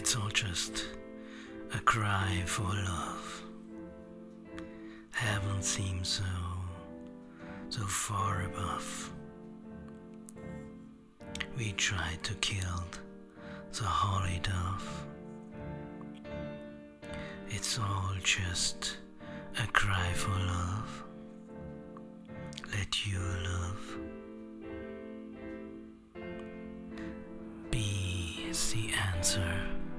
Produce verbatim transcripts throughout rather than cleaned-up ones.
It's all just a cry for love. Heaven seems so, so far above. We tried to kill the holy dove. It's all just a cry for love. Let your love be the answer.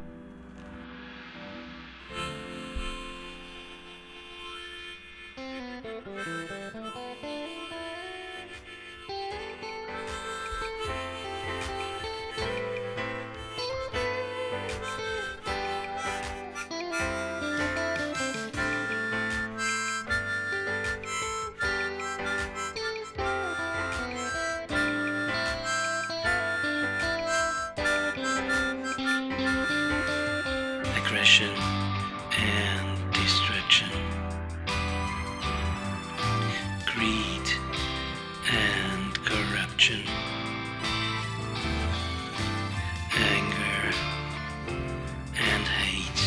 Aggression and distraction, greed and corruption, anger and hate,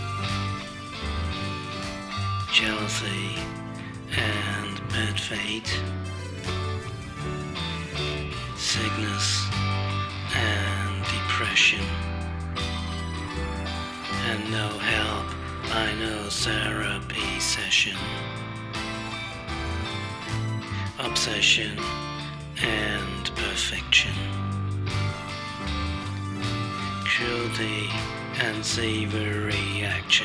jealousy and bad fate, sickness and depression, and no help by no therapy session, obsession and perfection, cruelty and savory action,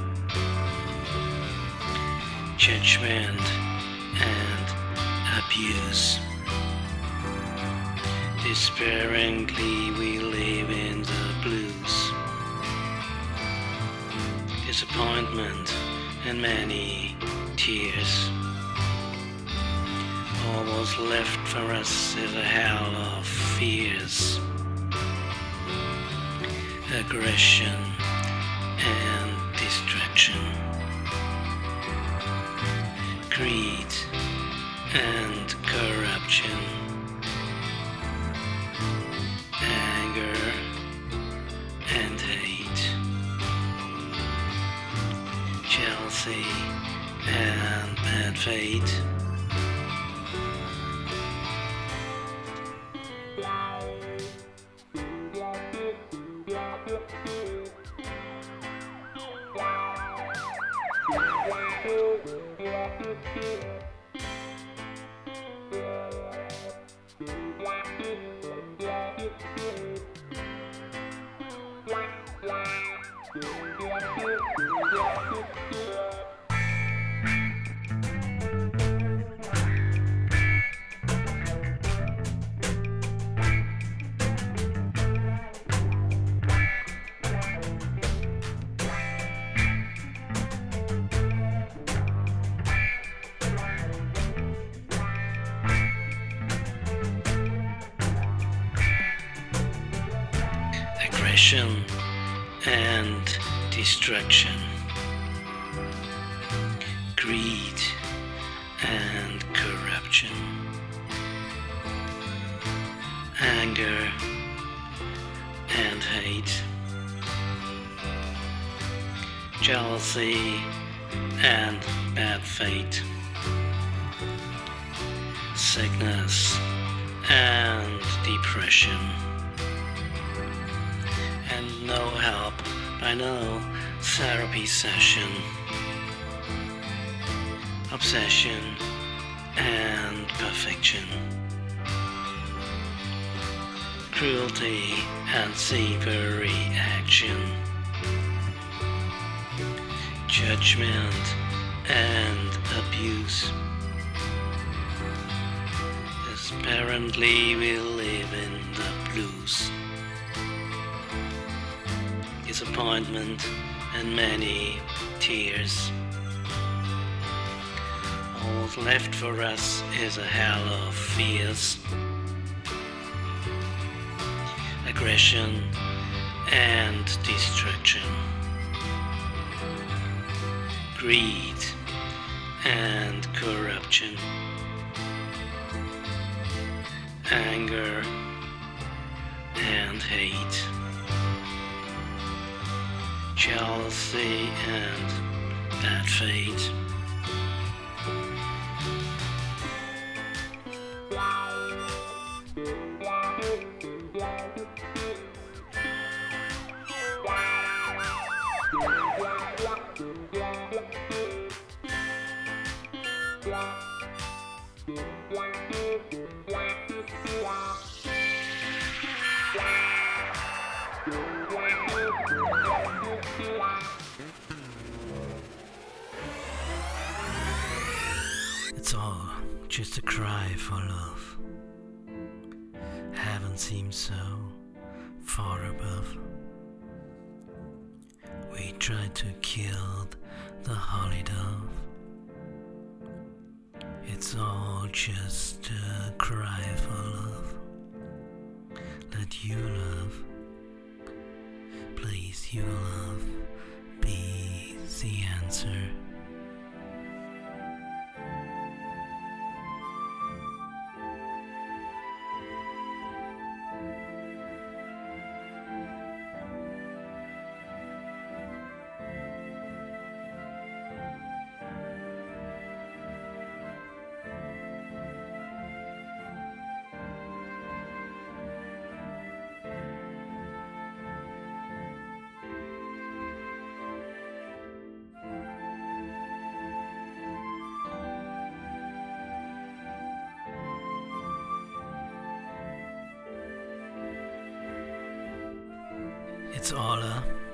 judgment and abuse. Despairingly we live in the blues. Disappointment and many tears. All was left for us is a hell of fears, aggression and distraction, greed and corruption, anger and hate, jealousy and bad fate, aggression and destruction, greed and corruption, anger and hate, jealousy and bad fate, sickness and depression, and no help by no therapy session, obsession and perfection, cruelty and savory action, judgment and abuse. Apparently we live in the blues. Disappointment and many tears. All left for us is a hell of fears, aggression and destruction, greed and corruption, anger and hate, jealousy, and bad fate. It's all just a cry for love. Heaven seems so far above. We tried to kill the holy dove. It's all just a cry for love. Let you love, please, you love be the answer. It's all a